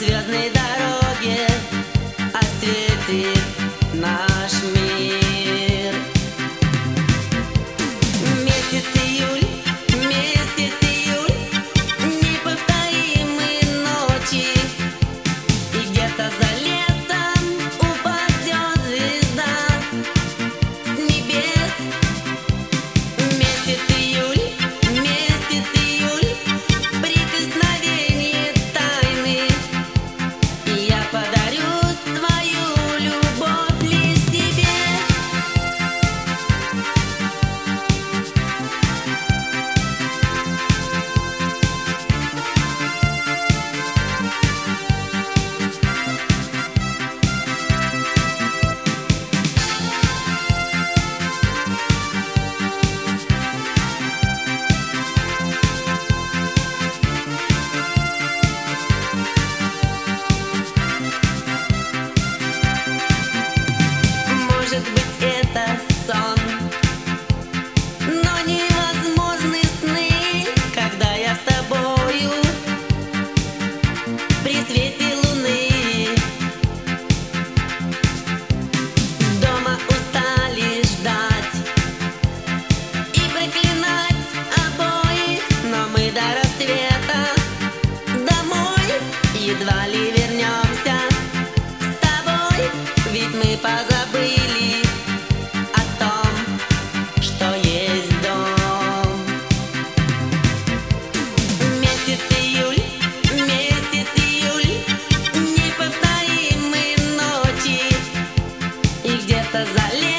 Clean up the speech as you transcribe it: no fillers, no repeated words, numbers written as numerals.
звездной дороге осветит наш мир. Месяц июль, неповторимые ночи, и где-то за лесом упадет звезда с небес. Месяц июль, прикосновение тайны, и я подарю свою любовь лишь тебе. Может быть, это сон, но невозможны сны, когда я с тобою при свете луны. Дома устали ждать и проклинать обоих, но мы до рассвета домой едва ли вернемся с тобой, ведь мы позабыли о том, что есть дом. Месяц июль, неповторимые ночи, и где-то за лесом